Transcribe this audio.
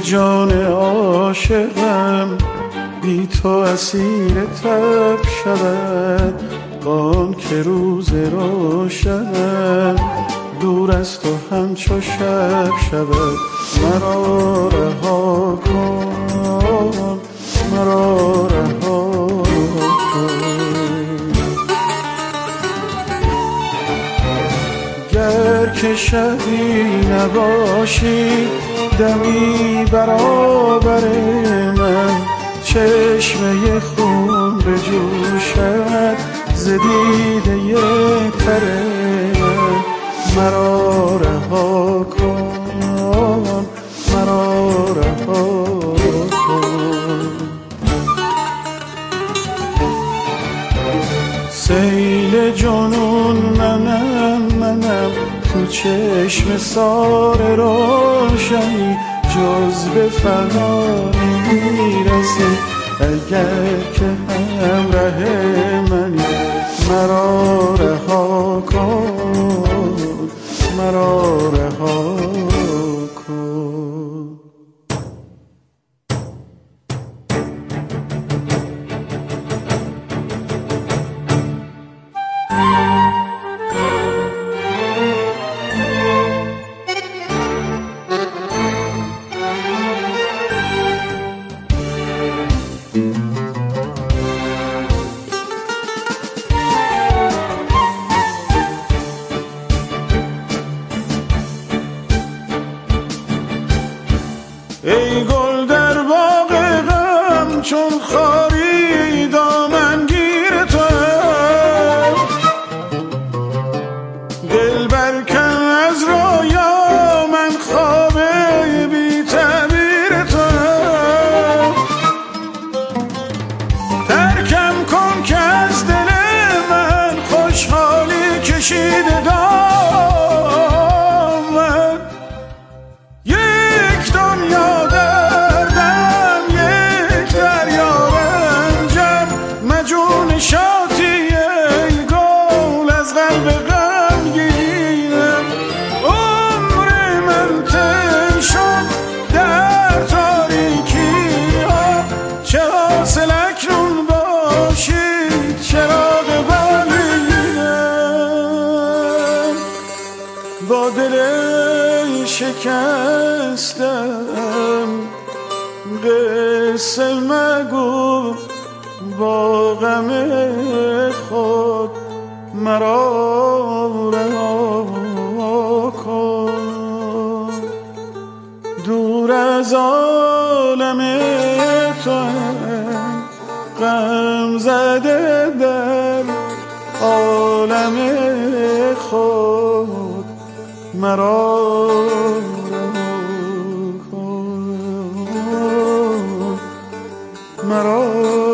جان عاشقم بی تو اسیر تب شود، بان که روز روشنم دور از تو همچو شب شود. مرا رها کن، مرا رها کن. گر که شبی نباشی دمی برابر من، چشمه خون بجوشد ز دیده تر من. مرا رها کن، مرا رها کن. سیل جنون منم تو چشم سار روشنی، جز به فنا نمیرسه اگر که همراه منی. مرا رها کن، مرا رها کن. ای گل در باغ غم چون خاری دامنگیر تو، دل برکن از رویا من خواب بی تعبیر تو. ترکم کن که از دل من خوشحالی کشیده دامن. یک دنیا دردم یک دریا رنجم، مجون شاطی ای گل از قلب غمگینم. عمر من طی شد در تاریکی ها، چه حاصل اکنون باشید چراغ بالینم. با دل شکستم قصه مگو، با غم خود مرا رها کن. دور از عالم تو غم زده در عالم خود مرا رها کن، مرا